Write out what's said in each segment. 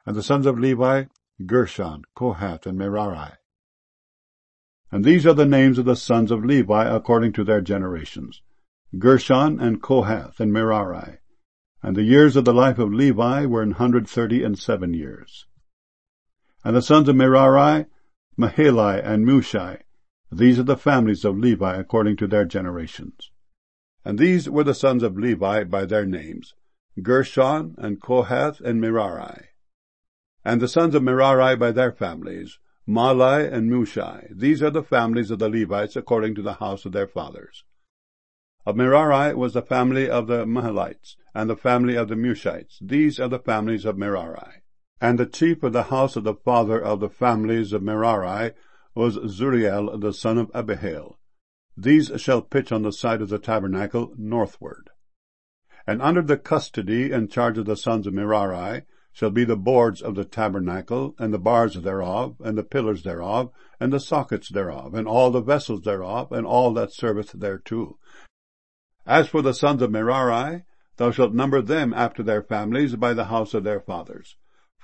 And the sons of Levi, Gershon, Kohath, and Merari. And these are the names of the sons of Levi according to their generations, Gershon, and Kohath, and Merari. And the years of the life of Levi were 137 years. And the sons of Merari, Mahali, and Mushi. These are the families of Levi according to their generations. And these were the sons of Levi by their names, Gershon, and Kohath, and Merari. And the sons of Merari by their families, Mahali and Mushi. These are the families of the Levites according to the house of their fathers. Of Merari was the family of the Mahalites, and the family of the Mushites. These are the families of Merari. And the chief of the house of the father of the families of Merari was Zuriel the son of Abihail. These shall pitch on the side of the tabernacle northward. And under the custody and charge of the sons of Merari shall be the boards of the tabernacle, and the bars thereof, and the pillars thereof, and the sockets thereof, and all the vessels thereof, and all that serveth thereto. As for the sons of Merari, thou shalt number them after their families by the house of their fathers.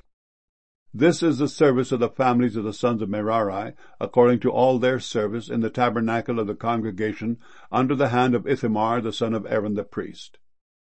This is the service of the families of the sons of Merari, according to all their service in the tabernacle of the congregation, under the hand of Ithamar the son of Aaron the priest.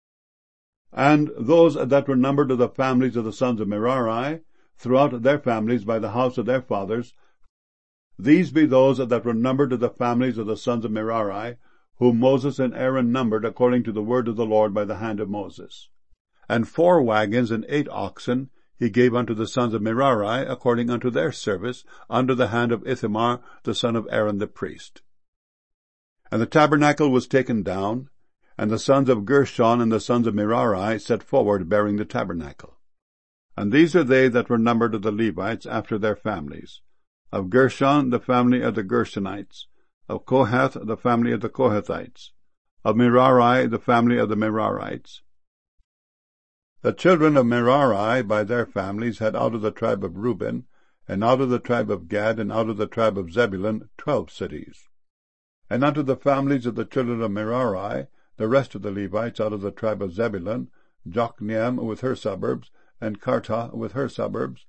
And those that were numbered of the families of the sons of Merari, throughout their families by the house of their fathers, these be those that were numbered of the families of the sons of Merari, whom Moses and Aaron numbered according to the word of the Lord by the hand of Moses. And 4 wagons and 8 oxen he gave unto the sons of Merari according unto their service, under the hand of Ithamar the son of Aaron the priest. And the tabernacle was taken down, and the sons of Gershon and the sons of Merari set forward bearing the tabernacle. And these are they that were numbered of the Levites after their families. Of Gershon the family of the Gershonites, of Kohath the family of the Kohathites, of Merari the family of the Merarites. The children of Merari by their families had out of the tribe of Reuben, and out of the tribe of Gad, and out of the tribe of Zebulun 12 cities. And unto the families of the children of Merari, the rest of the Levites out of the tribe of Zebulun, Jokneam with her suburbs, and Kartah with her suburbs.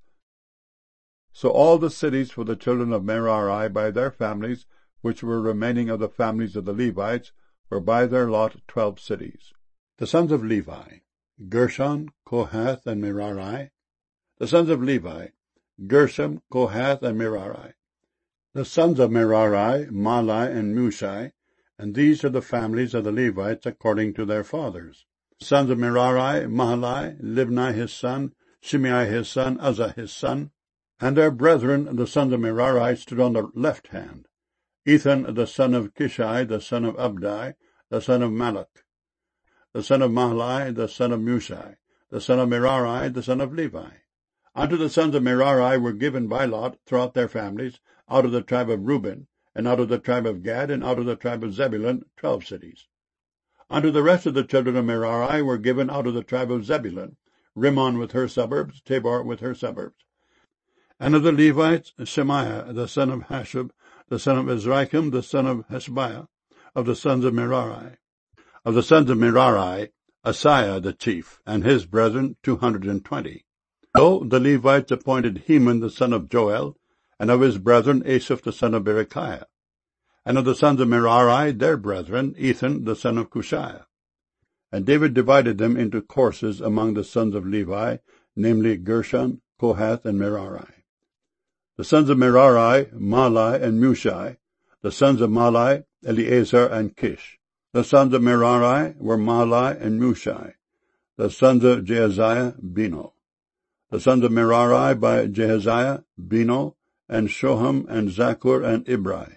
So all the cities for the children of Merari by their families, which were remaining of the families of the Levites, were by their lot 12 cities. The sons of Levi, Gershon, Kohath, and Merari. The sons of Levi, Gershom, Kohath, and Merari. The sons of Merari, Mahali, and Mushi. And these are the families of the Levites according to their fathers. The sons of Merari, Mahali, Libni his son, Shimei his son, Uzzah his son. And their brethren, the sons of Merari, stood on the left hand. Ethan the son of Kishi, the son of Abdi, the son of Malach, the son of Mahali, the son of Mushi, the son of Merari, the son of Levi. Unto the sons of Merari were given by lot throughout their families, out of the tribe of Reuben, and out of the tribe of Gad, and out of the tribe of Zebulun 12 cities. Unto the rest of the children of Merari were given out of the tribe of Zebulun, Rimmon with her suburbs, Tabor with her suburbs. And of the Levites, Shemaiah the son of Hashub, the son of Azrikam, the son of Hashabiah, of the sons of Merari. Of the sons of Merari, Asaiah the chief, and his brethren 220. So the Levites appointed Heman the son of Joel, and of his brethren Asaph the son of Berechiah. And of the sons of Merari, their brethren, Ethan the son of Cushiah. And David divided them into courses among the sons of Levi, namely Gershon, Kohath, and Merari. The sons of Merari, Mahali and Mushi. The sons of Mahali, Eleazar and Kish. The sons of Merari were Mahali and Mushi. The sons of Jehaziah, Beno. The sons of Merari by Jehaziah, Beno, and Shoham, and Zakur, and Ibri.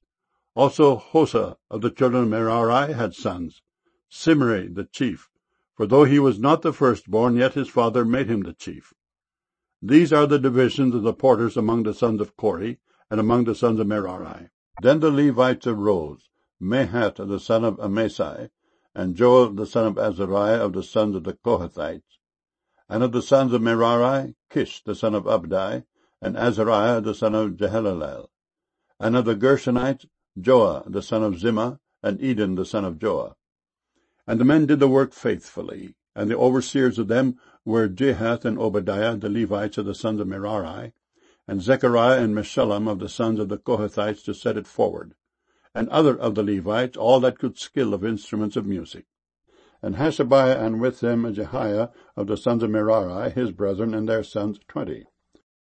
Also Hosa of the children of Merari had sons, Simri the chief, for though he was not the firstborn, yet his father made him the chief. These are the divisions of the porters among the sons of Kori, and among the sons of Merari. Then the Levites arose, Mahath the son of Amasai, and Joel the son of Azariah of the sons of the Kohathites. And of the sons of Merari, Kish the son of Abdi, and Azariah the son of Jehalelel. And of the Gershonites, Joah the son of Zimmah, and Eden the son of Joah. And the men did the work faithfully, And the overseers of them were Jahath and Obadiah, the Levites of the sons of Merari, and Zechariah and Meshullam of the sons of the Kohathites to set it forward, and other of the Levites, all that could skill of instruments of music. And Hashabiah, and with them Jehiah of the sons of Merari, his brethren, and their sons 20.